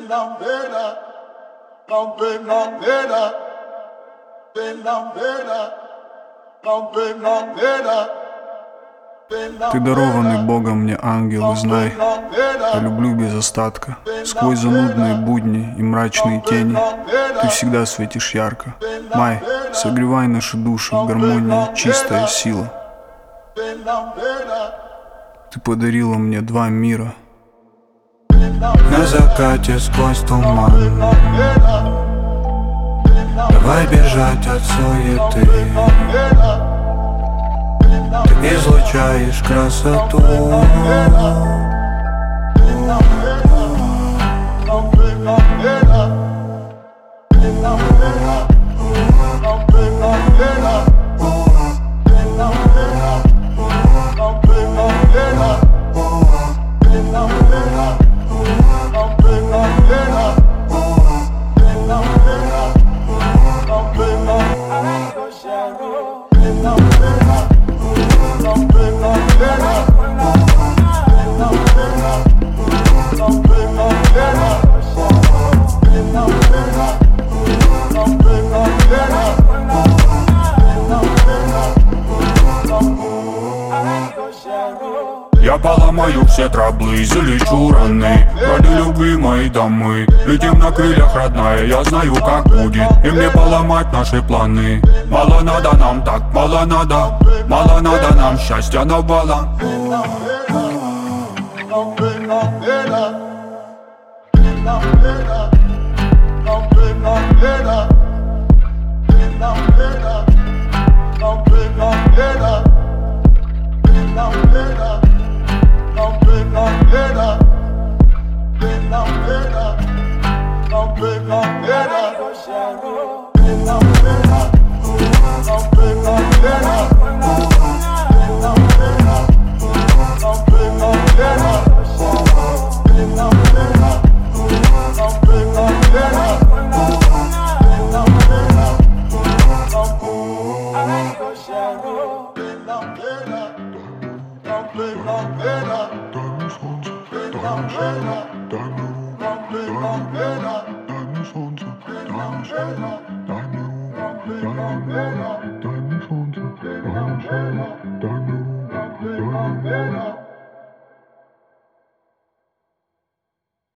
Ты дарованный Богом мне ангел, и знай, я люблю без остатка. Сквозь занудные будни и мрачные тени ты всегда светишь ярко. Май, согревай наши души в гармонии, чистая сила. Ты подарила мне два мира. На закате сквозь туман давай бежать от суеты. Ты излучаешь красоту. Я поломаю все траблы, залечу раны ради любимой дамы. Летим на крыльях, родная, я знаю, как будет. И мне поломать наши планы. Мало надо нам так, мало надо нам счастья навалом. Дай мне солнце, дай мне солнце, дай мне солнце.